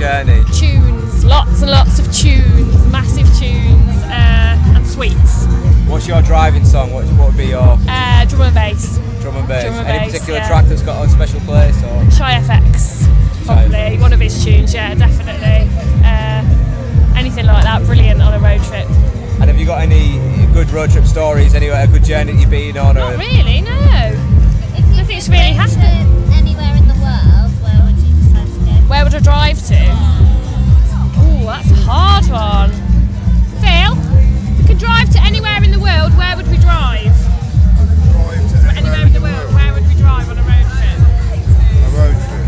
journey? Tunes, lots and lots of tunes, massive tunes, and sweets. What's your driving song? What would be your Drum and bass. drum and bass? Drum and Any bass, particular yeah. track that's got a special place? Or Shy FX, probably one of his tunes. Yeah, definitely. Anything like that, brilliant on a road trip. And have you got any good road trip stories? Anywhere, a good journey that you've been on? Not really, no. Nothing's really happened. Anywhere in the world, where would you decide to go? Where would I drive to? Oh, that's a hard one. Phil, if we could drive to anywhere in the world, where would we drive? Anywhere in the world, where would we drive on a road trip? A road trip.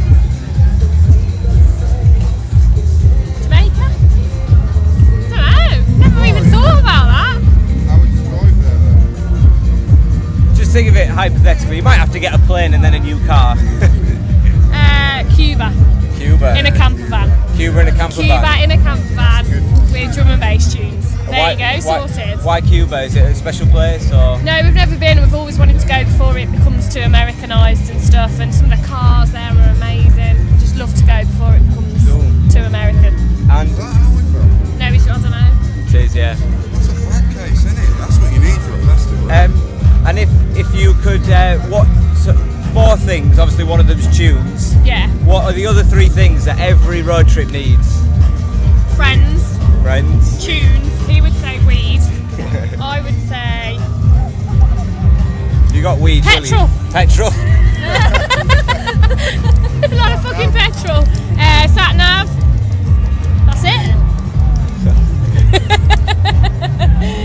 Jamaica? I don't know. Never even thought about that. How would you drive there then? Just think of it hypothetically. You might have to get a plane and then a new car. Cuba. Cuba. In a camper van. Cuba in a camper Cuba van. in a camper van with drum and bass tunes. There Why- you go, sorted. Why Cuba? Is it a special place or? No, we've never been. We've always wanted to go before it becomes too Americanised and stuff. And some of the cars there are amazing. Just love to go before it becomes too American. And Is that Hanoi film? No, I don't know. it is, yeah. That's a flat case, isn't it? That's what you need for a festival. And if you could, four things? Obviously, one of them's tunes. Yeah. What are the other three things that every road trip needs? Friends, Friends. tunes. He would say weed. I would say You got weed. surely. Petrol. Petrol. a lot of fucking petrol. Sat nav. That's it.